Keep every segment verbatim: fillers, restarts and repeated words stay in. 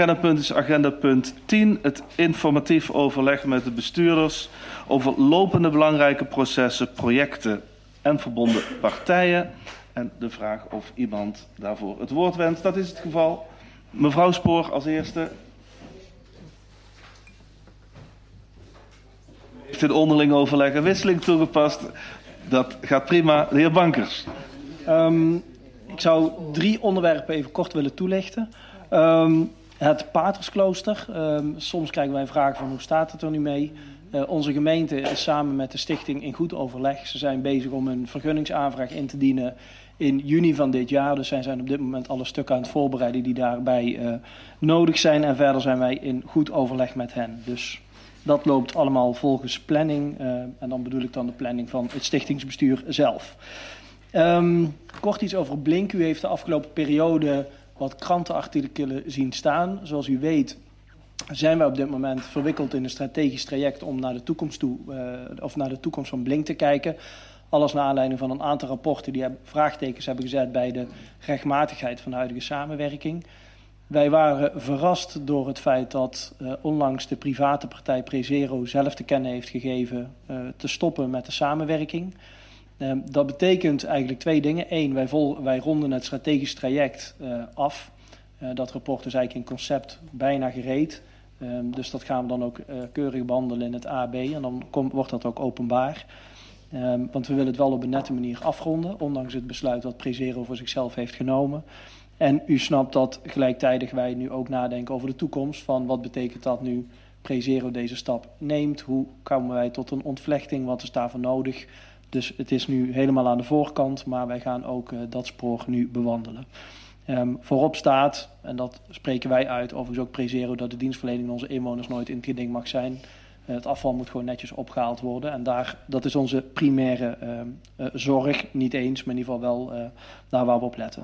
Agendapunt is agenda punt tien, het informatief overleg met de bestuurders over lopende belangrijke processen, projecten en verbonden partijen. En de vraag of iemand daarvoor het woord wenst. Dat is het geval. Mevrouw Spoor als eerste. Heeft in onderling overleg een wisseling toegepast. Dat gaat prima. De heer Bankers. Um, ik zou drie onderwerpen even kort willen toelichten. Um, het Patersklooster. Um, soms krijgen wij vragen van hoe staat het er nu mee. Uh, onze gemeente is samen met de stichting in goed overleg. Ze zijn bezig om een vergunningsaanvraag in te dienen in juni van dit jaar. Dus zij zijn op dit moment alle stukken aan het voorbereiden die daarbij uh, nodig zijn. En verder zijn wij in goed overleg met hen. Dus dat loopt allemaal volgens planning. Uh, en dan bedoel ik dan de planning van het stichtingsbestuur zelf. Um, kort iets over Blink. U heeft de afgelopen periode wat krantenartikelen zien staan. Zoals u weet zijn wij op dit moment verwikkeld in een strategisch traject om naar de toekomst toe, uh, of naar de toekomst van Blink te kijken. Alles naar aanleiding van een aantal rapporten die vraagtekens hebben gezet bij de rechtmatigheid van de huidige samenwerking. Wij waren verrast door het feit dat uh, onlangs de private partij Prezero zelf te kennen heeft gegeven uh, te stoppen met de samenwerking. Uh, dat betekent eigenlijk twee dingen. Eén, wij, vol, wij ronden het strategisch traject uh, af. Uh, dat rapport is eigenlijk in concept bijna gereed. Uh, dus dat gaan we dan ook uh, keurig behandelen in het A B en dan kom, wordt dat ook openbaar. Uh, want we willen het wel op een nette manier afronden, ondanks het besluit dat Prezero voor zichzelf heeft genomen. En u snapt dat gelijktijdig wij nu ook nadenken over de toekomst van wat betekent dat nu Prezero deze stap neemt. Hoe komen wij tot een ontvlechting, wat is daarvoor nodig. Dus het is nu helemaal aan de voorkant, maar wij gaan ook uh, dat spoor nu bewandelen. Um, voorop staat, en dat spreken wij uit, overigens ook Prezero, dat de dienstverlening aan onze inwoners nooit in het geding mag zijn. Uh, het afval moet gewoon netjes opgehaald worden. En daar, dat is onze primaire uh, uh, zorg, niet eens, maar in ieder geval wel uh, daar waar we op letten.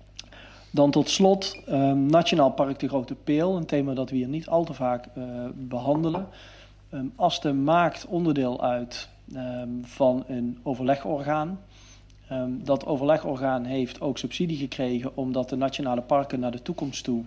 Dan tot slot, um, Nationaal Park de Grote Peel, een thema dat we hier niet al te vaak uh, behandelen. Um, Asten maakt onderdeel uit um, van een overlegorgaan. Um, dat overlegorgaan heeft ook subsidie gekregen omdat de nationale parken naar de toekomst toe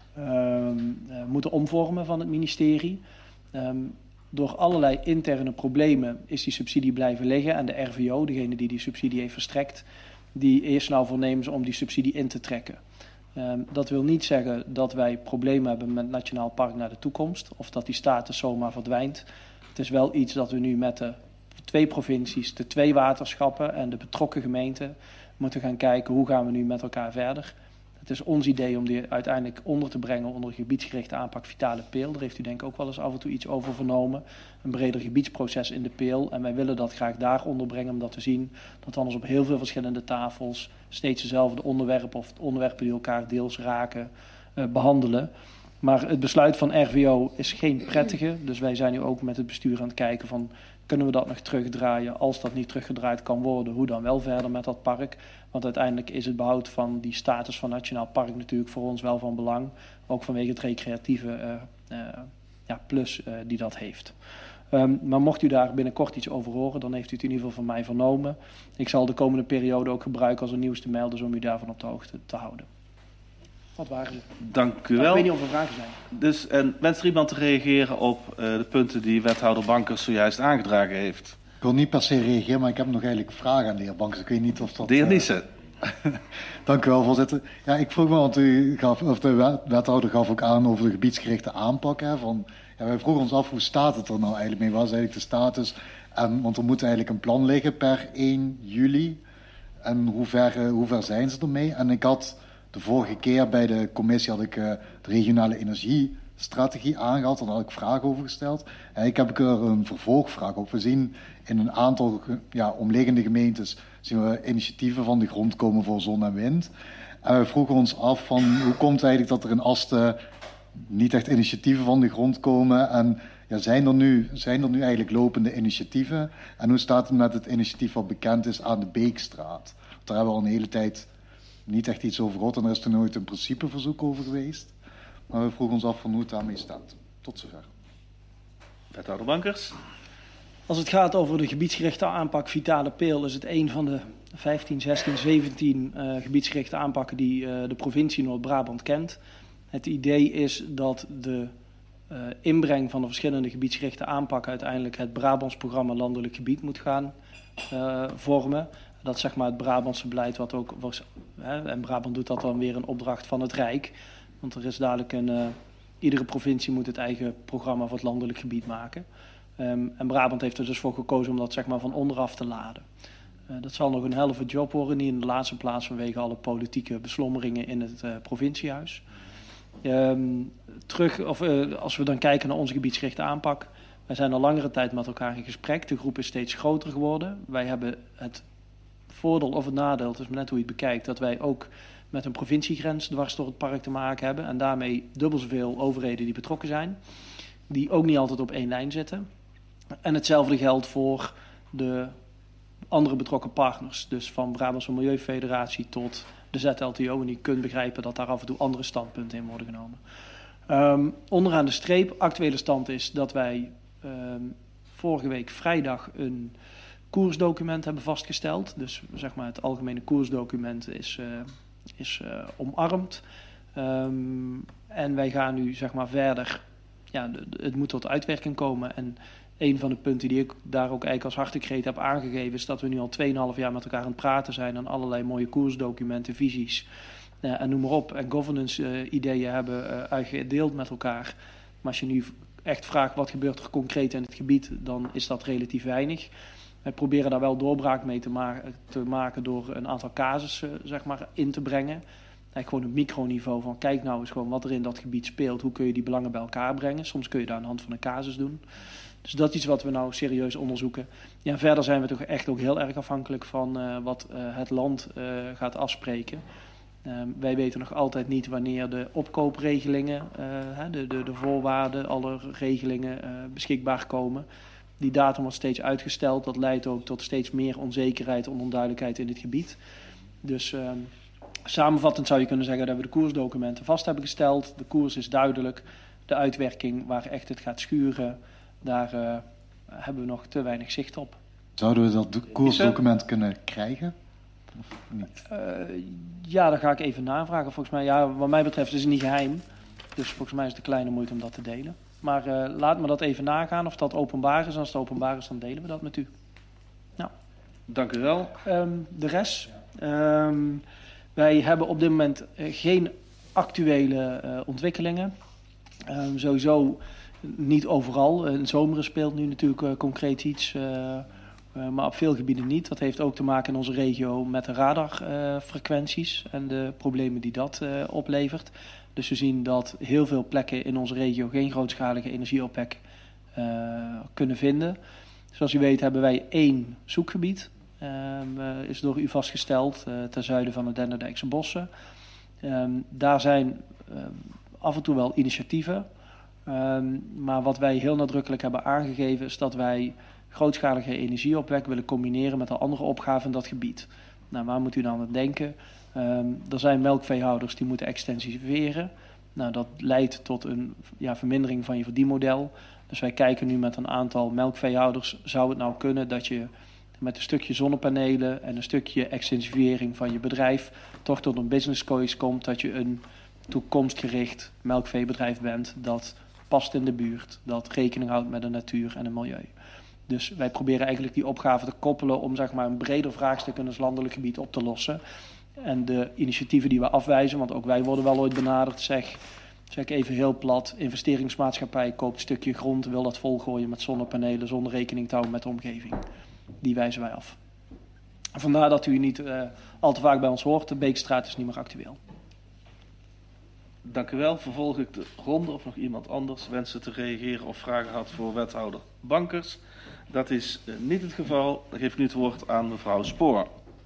um, uh, moeten omvormen van het ministerie. Um, door allerlei interne problemen is die subsidie blijven liggen en de R V O, degene die die subsidie heeft verstrekt, die is nou voornemens om die subsidie in te trekken. Um, dat wil niet zeggen dat wij problemen hebben met Nationaal Park naar de toekomst of dat die status zomaar verdwijnt. Het is wel iets dat we nu met de twee provincies, de twee waterschappen en de betrokken gemeenten moeten gaan kijken hoe gaan we nu met elkaar verder. Het is ons idee om die uiteindelijk onder te brengen onder gebiedsgerichte aanpak Vitale Peel. Daar heeft u denk ik ook wel eens af en toe iets over vernomen. Een breder gebiedsproces in de Peel. En wij willen dat graag daar onderbrengen omdat we zien dat anders op heel veel verschillende tafels steeds dezelfde onderwerpen of onderwerpen die elkaar deels raken uh, behandelen. Maar het besluit van R V O is geen prettige. Dus wij zijn nu ook met het bestuur aan het kijken van kunnen we dat nog terugdraaien? Als dat niet teruggedraaid kan worden, hoe dan wel verder met dat park? Want uiteindelijk is het behoud van die status van Nationaal Park natuurlijk voor ons wel van belang. Ook vanwege het recreatieve uh, uh, ja, plus uh, die dat heeft. Um, maar mocht u daar binnenkort iets over horen, dan heeft u het in ieder geval van mij vernomen. Ik zal de komende periode ook gebruiken als een nieuws te melden om u daarvan op de hoogte te houden. Wat waren ze? Dank u wel. Ik weet niet of er vragen zijn. Dus, en wenst er iemand te reageren op uh, de punten die wethouder Bankers zojuist aangedragen heeft? Ik wil niet per se reageren, maar ik heb nog eigenlijk vragen aan de heer Bankers. Ik weet niet of dat... De heer uh... Niesen. Dank u wel, voorzitter. Ja, ik vroeg me, want u gaf, of de wethouder gaf ook aan over de gebiedsgerichte aanpak. Hè, van, ja, wij vroegen ons af, hoe staat het er nou eigenlijk mee? Wat is eigenlijk de status? En, want er moet eigenlijk een plan liggen per één juli. En hoe ver, uh, hoe ver zijn ze ermee? En ik had... De vorige keer bij de commissie had ik uh, de regionale energiestrategie aangehaald. Daar had ik vragen over gesteld. En ik heb er een vervolgvraag op. We zien in een aantal ja, omliggende gemeentes zien we initiatieven van de grond komen voor zon en wind. En we vroegen ons af van hoe komt het eigenlijk dat er in Asten niet echt initiatieven van de grond komen. En ja, zijn, er nu, zijn er nu eigenlijk lopende initiatieven? En hoe staat het met het initiatief wat bekend is aan de Beekstraat? Daar hebben we al een hele tijd... niet echt iets over gehoord en er is er nooit een principeverzoek over geweest. Maar we vroegen ons af van hoe het daarmee staat. Tot zover. Wethouder Bankers. Als het gaat over de gebiedsgerichte aanpak Vitale Peel is het een van de vijftien, zestien, zeventien uh, gebiedsgerichte aanpakken die uh, de provincie Noord-Brabant kent. Het idee is dat de uh, inbreng van de verschillende gebiedsgerichte aanpakken uiteindelijk het Brabants programma Landelijk Gebied moet gaan uh, vormen. Dat is zeg maar het Brabantse beleid wat ook was. Hè, en Brabant doet dat dan weer een opdracht van het Rijk. Want er is dadelijk een... Uh, iedere provincie moet het eigen programma voor het landelijk gebied maken. Um, en Brabant heeft er dus voor gekozen om dat zeg maar van onderaf te laden. Uh, dat zal nog een helft job worden, niet in de laatste plaats vanwege alle politieke beslommeringen in het uh, provinciehuis. Um, terug, of, uh, als we dan kijken naar onze gebiedsgerichte aanpak. Wij zijn al langere tijd met elkaar in gesprek. De groep is steeds groter geworden. Wij hebben het voordeel of het nadeel, het is maar net hoe je het bekijkt, dat wij ook met een provinciegrens dwars door het park te maken hebben. En daarmee dubbel zoveel overheden die betrokken zijn. Die ook niet altijd op één lijn zitten. En hetzelfde geldt voor de andere betrokken partners. Dus van Brabantse Milieufederatie tot de Z L T O. En je kunt begrijpen dat daar af en toe andere standpunten in worden genomen. Um, onderaan de streep, actuele stand is dat wij um, vorige week vrijdag een koersdocument hebben vastgesteld. Dus zeg maar het algemene koersdocument is, uh, is uh, omarmd. Um, en wij gaan nu zeg maar verder. Ja, het moet tot uitwerking komen. En een van de punten die ik daar ook eigenlijk als hartekreet heb aangegeven is dat we nu al twee en een half jaar met elkaar aan het praten zijn aan allerlei mooie koersdocumenten, visies uh, en noem maar op. En governance uh, ideeën hebben uh, uitgedeeld met elkaar. Maar als je nu echt vraagt wat gebeurt er concreet in het gebied, dan is dat relatief weinig. Wij proberen daar wel doorbraak mee te, ma- te maken door een aantal casussen uh, zeg maar, in te brengen. Eigenlijk gewoon een microniveau van kijk nou eens gewoon wat er in dat gebied speelt. Hoe kun je die belangen bij elkaar brengen? Soms kun je dat aan de hand van een casus doen. Dus dat is iets wat we nou serieus onderzoeken. Ja, verder zijn we toch echt ook heel erg afhankelijk van uh, wat uh, het land uh, gaat afspreken. Uh, wij weten nog altijd niet wanneer de opkoopregelingen, uh, de, de, de voorwaarden, alle regelingen uh, beschikbaar komen. Die datum wordt steeds uitgesteld. Dat leidt ook tot steeds meer onzekerheid en onduidelijkheid in het gebied. Dus uh, samenvattend zou je kunnen zeggen dat we de koersdocumenten vast hebben gesteld. De koers is duidelijk. De uitwerking waar echt het gaat schuren, daar uh, hebben we nog te weinig zicht op. Zouden we dat do- koersdocument kunnen krijgen? Of niet? Uh, ja, daar ga ik even navragen. Volgens mij, ja, wat mij betreft is het niet geheim. Dus volgens mij is het een kleine moeite om dat te delen. Maar uh, laat me dat even nagaan of dat openbaar is. Als het openbaar is, dan delen we dat met u. Nou. Dank u wel. Um, de rest. Um, wij hebben op dit moment uh, geen actuele uh, ontwikkelingen. Um, sowieso niet overal. In zomeren speelt nu natuurlijk uh, concreet iets, uh, uh, maar op veel gebieden niet. Dat heeft ook te maken in onze regio met de radarfrequenties uh, en de problemen die dat uh, oplevert. Dus we zien dat heel veel plekken in onze regio geen grootschalige energieopwek uh, kunnen vinden. Zoals u weet hebben wij één zoekgebied. Uh, uh, is door u vastgesteld uh, ten zuiden van de Denderdijkse bossen. Um, daar zijn uh, af en toe wel initiatieven. Um, maar wat wij heel nadrukkelijk hebben aangegeven is dat wij grootschalige energieopwek willen combineren met de andere opgaven in dat gebied. Nou, waar moet u dan aan denken? Um, er zijn melkveehouders die moeten extensiveren. Nou, dat leidt tot een ja, vermindering van je verdienmodel. Dus wij kijken nu met een aantal melkveehouders. Zou het nou kunnen dat je met een stukje zonnepanelen en een stukje extensivering van je bedrijf toch tot een business case komt dat je een toekomstgericht melkveebedrijf bent dat past in de buurt, dat rekening houdt met de natuur en het milieu. Dus wij proberen eigenlijk die opgave te koppelen om zeg maar, een breder vraagstuk in ons landelijk gebied op te lossen. En de initiatieven die we afwijzen, want ook wij worden wel ooit benaderd, zeg, zeg ik even heel plat, investeringsmaatschappij koopt een stukje grond, wil dat volgooien met zonnepanelen zonder rekening te houden met de omgeving. Die wijzen wij af. Vandaar dat u niet uh, al te vaak bij ons hoort, de Beekstraat is niet meer actueel. Dank u wel. Vervolg ik de ronde of nog iemand anders wensen te reageren of vragen had voor wethouder Bankers. Dat is uh, niet het geval. Dan geef ik nu het woord aan mevrouw Spoor.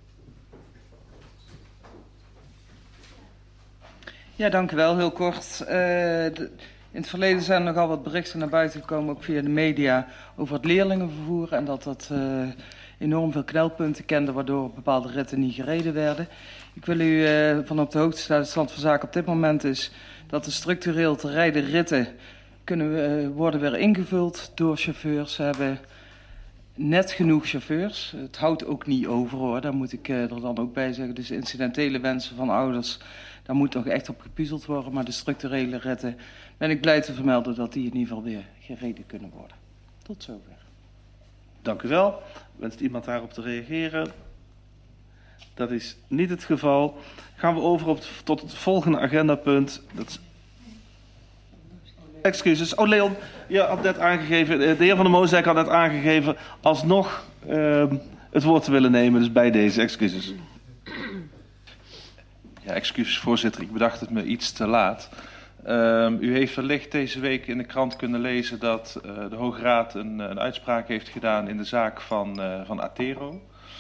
Ja, dank u wel. Heel kort. Uh, de, in het verleden zijn er nogal wat berichten naar buiten gekomen, ook via de media, over het leerlingenvervoer. En dat dat uh, enorm veel knelpunten kende, waardoor bepaalde ritten niet gereden werden. Ik wil u uh, van op de hoogte stellen. De stand van zaken op dit moment is dat de structureel te rijden ritten kunnen uh, worden weer ingevuld door chauffeurs. Ze hebben net genoeg chauffeurs. Het houdt ook niet over hoor, daar moet ik uh, er dan ook bij zeggen. Dus incidentele wensen van ouders Daar moet nog echt op gepuzzeld worden. Maar de structurele retten ben ik blij te vermelden dat die in ieder geval weer gereden kunnen worden. Tot zover. Dank u wel. Wenst iemand daarop te reageren? Dat is niet het geval. Gaan we over op, tot het volgende agendapunt. Dat is... Excuses. Oh, Leon, je had net aangegeven, de heer Van der Moosdijk had net aangegeven alsnog uh, het woord te willen nemen. Dus bij deze excuses. Ja, excuses voorzitter. Ik bedacht het me iets te laat. Uh, u heeft wellicht deze week in de krant kunnen lezen dat uh, de Hoge Raad een, een uitspraak heeft gedaan in de zaak van, uh, van Attero.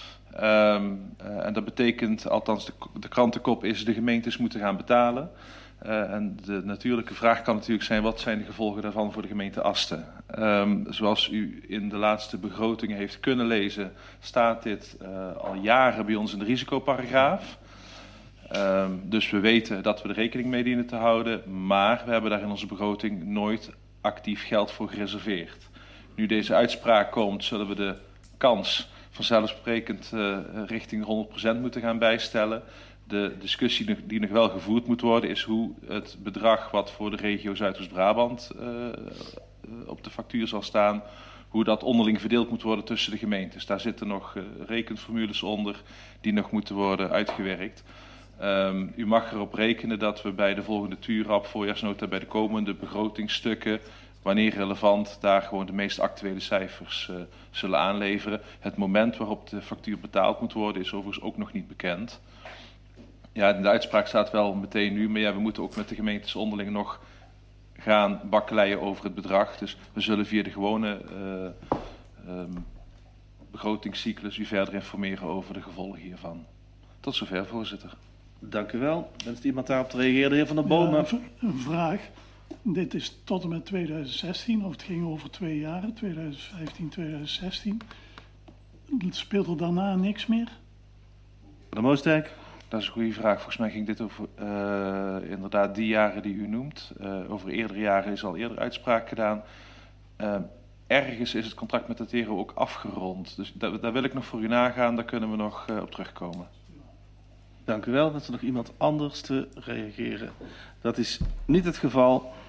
Um, uh, en dat betekent, althans de, de krantenkop is, de gemeentes moeten gaan betalen. Uh, en de natuurlijke vraag kan natuurlijk zijn, wat zijn de gevolgen daarvan voor de gemeente Asten? Um, zoals u in de laatste begrotingen heeft kunnen lezen, staat dit uh, al jaren bij ons in de risicoparagraaf. Um, dus we weten dat we er rekening mee dienen te houden, maar we hebben daar in onze begroting nooit actief geld voor gereserveerd. Nu deze uitspraak komt, zullen we de kans vanzelfsprekend uh, richting honderd procent moeten gaan bijstellen. De discussie die nog wel gevoerd moet worden is hoe het bedrag wat voor de regio Zuidoost-Brabant uh, op de factuur zal staan, hoe dat onderling verdeeld moet worden tussen de gemeentes. Daar zitten nog uh, rekenformules onder die nog moeten worden uitgewerkt. Um, u mag erop rekenen dat we bij de volgende T U R A P, voorjaarsnota, bij de komende begrotingstukken, wanneer relevant, daar gewoon de meest actuele cijfers uh, zullen aanleveren. Het moment waarop de factuur betaald moet worden is overigens ook nog niet bekend. Ja, in de uitspraak staat wel meteen nu, maar ja, we moeten ook met de gemeentes onderling nog gaan bakkeleien over het bedrag. Dus we zullen via de gewone uh, um, begrotingscyclus u verder informeren over de gevolgen hiervan. Tot zover, voorzitter. Dank u wel. Wenst iemand daarop te reageren? De heer Van der Bomen. Ja, een vraag. Dit is tot en met tweeduizend zestien, of het ging over twee jaren, tweeduizend vijftien, tweeduizend zestien. Speelt er daarna niks meer? Van der Moosdijk. Dat is een goede vraag. Volgens mij ging dit over uh, inderdaad die jaren die u noemt. Uh, over eerdere jaren is al eerder uitspraak gedaan. Uh, ergens is het contract met Attero ook afgerond. Dus daar, daar wil ik nog voor u nagaan. Daar kunnen we nog uh, op terugkomen. Dank u wel. Wenst er nog iemand anders te reageren? Dat is niet het geval.